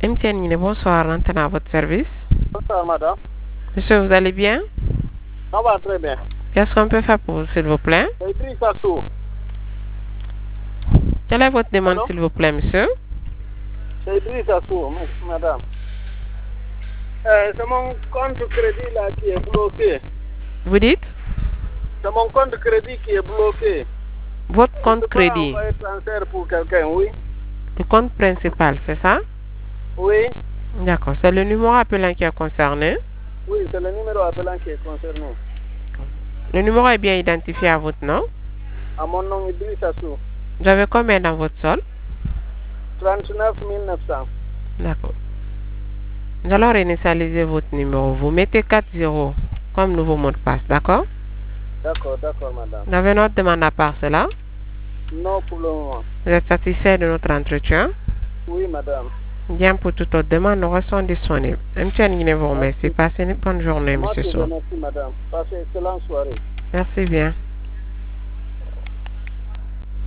MTN Guinée, bonsoir, l'antenne à votre service. Bonsoir, madame. Monsieur, vous allez bien? Ça va très bien. Qu'est-ce qu'on peut faire pour vous, s'il vous plaît? C'est Idrissa Sow. Quelle est votre demande, Allô? s'il vous plaît, monsieur? C'est Idrissa Sow, madame. C'est mon compte crédit là qui est bloqué. Vous dites? C'est mon compte crédit qui est bloqué. Votre compte Je peux crédit, envoyer transfert pour quelqu'un, oui. le compte principal, c'est ça? Oui. D'accord, c'est le numéro appelant qui est concerné. Oui, c'est le numéro appelant qui est concerné. Le numéro est bien identifié à votre nom. À mon nom, Idrissa Sow. Vous avez combien dans votre sol? 39 900. D'accord. Nous allons réinitialiser votre numéro. Vous mettez 40 comme nouveau mot de passe, d'accord? D'accord, madame. Vous avez une autre demande à part cela? Non, pour le moment. Vous êtes satisfait de notre entretien? Oui, madame. Bien, pour toute autre demande, nous restons disponibles. MTN Guinée vous remercie. Passez une bonne journée, Moi monsieur qui vous Sow. remercie, madame. Passez une excellente soirée. Merci bien.